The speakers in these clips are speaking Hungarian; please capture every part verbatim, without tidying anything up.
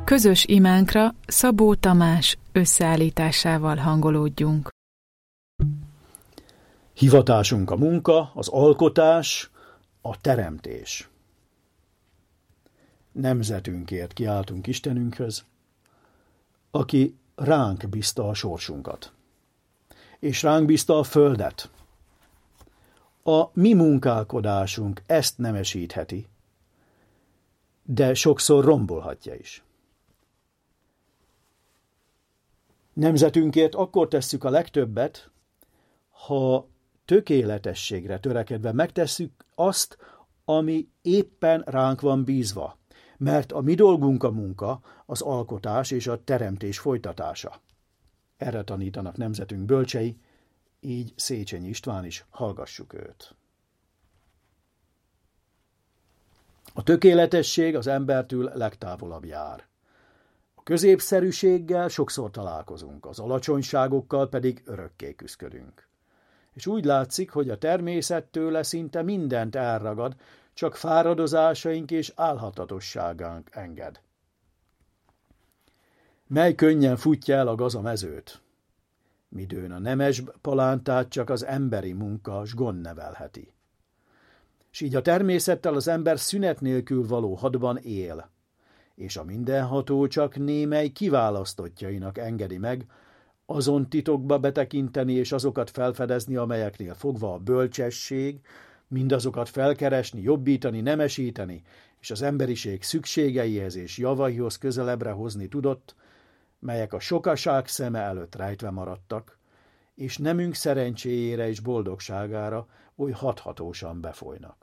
Közös imánkra Szabó Tamás összeállításával hangolódjunk. Hivatásunk a munka, az alkotás, a teremtés. Nemzetünkért kiáltunk Istenünkhöz, aki ránk bízta a sorsunkat, és ránk bízta a földet. A mi munkálkodásunk ezt nemesítheti, de sokszor rombolhatja is. Nemzetünkért akkor tesszük a legtöbbet, ha tökéletességre törekedve megtesszük azt, ami éppen ránk van bízva, mert a mi dolgunk a munka, az alkotás és a teremtés folytatása. Erre tanítanak nemzetünk bölcsei, így Széchenyi István is, hallgassuk őt. A tökéletesség az embertől legtávolabb jár. A középszerűséggel sokszor találkozunk, az alacsonyságokkal pedig örökké küszködünk. És úgy látszik, hogy a természet tőle szinte mindent elragad, csak fáradozásaink és álhatatosságánk enged. Mely könnyen futja el a gazamezőt, midőn a nemes palántát csak az emberi munka s gond nevelheti. S így a természettel az ember szünet nélkül való hadban él, és a mindenható csak némely kiválasztottjainak engedi meg, azon titokba betekinteni és azokat felfedezni, amelyeknél fogva a bölcsesség, mindazokat felkeresni, jobbítani, nemesíteni, és az emberiség szükségeihez és javaihoz közelebbre hozni tudott, melyek a sokaság szeme előtt rejtve maradtak, és nemünk szerencséjére és boldogságára oly hathatósan befolynak.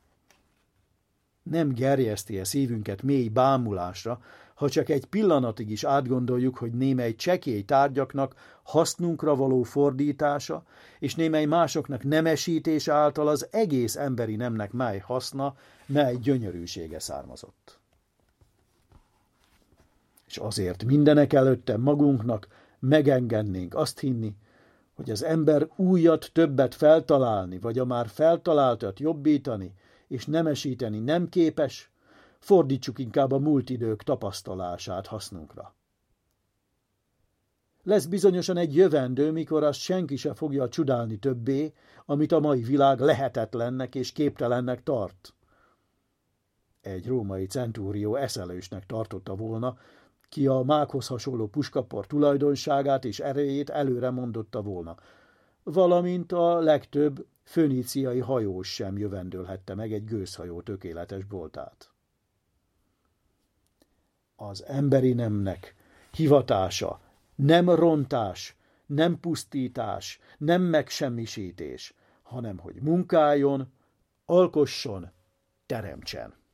Nem gerjeszti-e szívünket mély bámulásra, ha csak egy pillanatig is átgondoljuk, hogy némely csekély tárgyaknak hasznunkra való fordítása, és némely másoknak nemesítése által az egész emberi nemnek mely haszna, mely gyönyörűsége származott. És azért mindenek előtte magunknak megengednénk azt hinni, hogy az ember újat többet feltalálni, vagy a már feltaláltat jobbítani és nemesíteni nem képes, fordítsuk inkább a múlt idők tapasztalását hasznunkra. Lesz bizonyosan egy jövendő, mikor azt senki se fogja csodálni többé, amit a mai világ lehetetlennek és képtelennek tart. Egy római centúrió eszelősnek tartotta volna, ki a mághoz hasonló puskapor tulajdonságát és erejét előre mondotta volna, valamint a legtöbb föníciai hajós sem jövendőlhette meg egy gőzhajó tökéletes boltát. Az emberi nemnek hivatása nem rontás, nem pusztítás, nem megsemmisítés, hanem hogy munkáljon, alkosson, teremtsen.